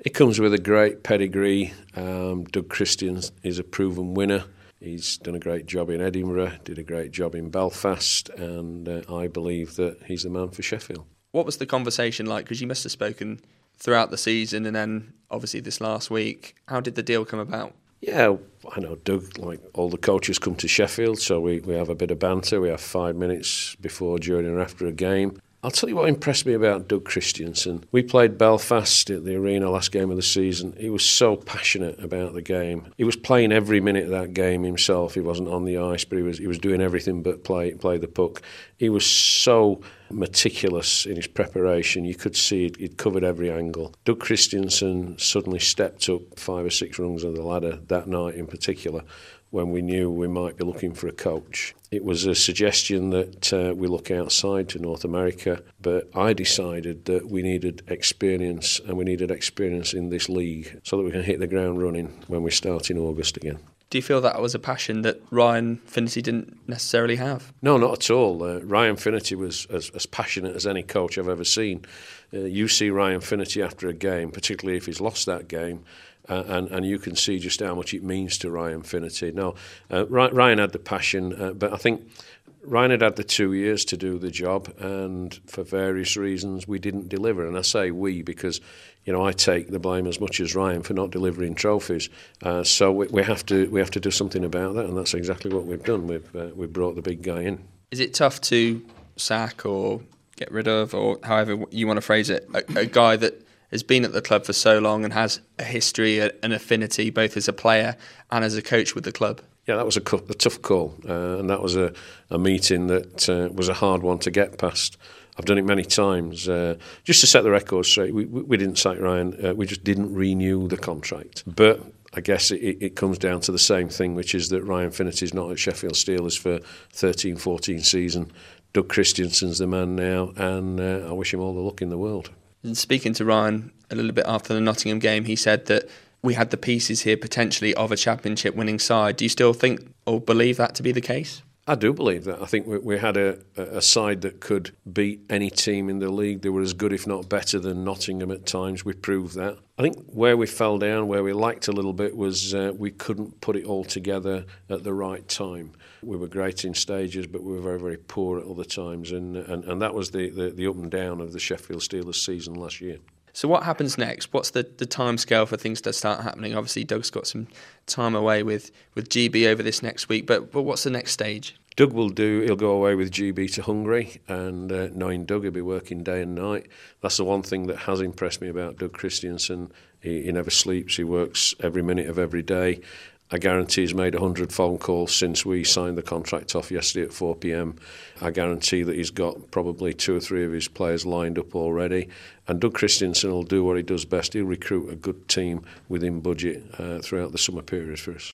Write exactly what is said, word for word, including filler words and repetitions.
It comes with a great pedigree. Um, Doug Christian is a proven winner. He's done a great job in Edinburgh, did a great job in Belfast, and uh, I believe that he's the man for Sheffield. What was the conversation like? Because you must have spoken throughout the season and then obviously this last week. How did the deal come about? Yeah, I know Doug, like all the coaches, come to Sheffield, so we, we have a bit of banter. We have five minutes before, during and after a game. I'll tell you what impressed me about Doug Christiansen. We played Belfast at the Arena last game of the season. He was so passionate about the game. He was playing every minute of that game himself. He wasn't on the ice, but he was he was doing everything but play play the puck. He was so meticulous in his preparation. You could see it, he'd covered every angle. Doug Christiansen suddenly stepped up five or six rungs of the ladder that night in particular, when we knew we might be looking for a coach. It was a suggestion that uh, we look outside to North America, but I decided that we needed experience, and we needed experience in this league so that we can hit the ground running when we start in August again. Do you feel that was a passion that Ryan Finnerty didn't necessarily have? No, not at all. Uh, Ryan Finnerty was as, as passionate as any coach I've ever seen. Uh, you see Ryan Finnerty after a game, particularly if he's lost that game, Uh, and, and you can see just how much it means to Ryan Finnerty. Now, uh, Ryan had the passion, uh, but I think Ryan had had the two years to do the job, and for various reasons we didn't deliver. And I say we because, you know, I take the blame as much as Ryan for not delivering trophies. Uh, so we, we have to we have to do something about that, and that's exactly what we've done. We've uh, we've brought the big guy in. Is it tough to sack or get rid of, or however you want to phrase it, a, a guy that has been at the club for so long and has a history, an affinity, both as a player and as a coach with the club? Yeah, that was a, a tough call, uh, and that was a, a meeting that uh, was a hard one to get past. I've done it many times. Uh, just to set the record straight, we, we didn't sack Ryan, uh, we just didn't renew the contract. But I guess it, it comes down to the same thing, which is that Ryan Finnerty's not at Sheffield Steelers for thirteen fourteen season. Doug Christiansen's the man now, and uh, I wish him all the luck in the world. And speaking to Ryan a little bit after the Nottingham game, he said that we had the pieces here potentially of a championship winning side. Do you still think or believe that to be the case? I do believe that. I think we, we had a, a side that could beat any team in the league. They were as good, if not better, than Nottingham at times. We proved that. I think where we fell down, where we lacked a little bit, was uh, we couldn't put it all together at the right time. We were great in stages, but we were very, very poor at other times. And and, and that was the, the, the up and down of the Sheffield Steelers season last year. So what happens next? What's the, the time scale for things to start happening? Obviously, Doug's got some time away with, with G B over this next week, but, but what's the next stage? Doug will do, he'll go away with G B to Hungary, and uh, knowing Doug, he'll be working day and night. That's the one thing that has impressed me about Doug Christiansen. He, he never sleeps, he works every minute of every day. I guarantee he's made one hundred phone calls since we signed the contract off yesterday at four p.m. I guarantee that he's got probably two or three of his players lined up already. And Doug Christiansen will do what he does best. He'll recruit a good team within budget uh, throughout the summer period for us.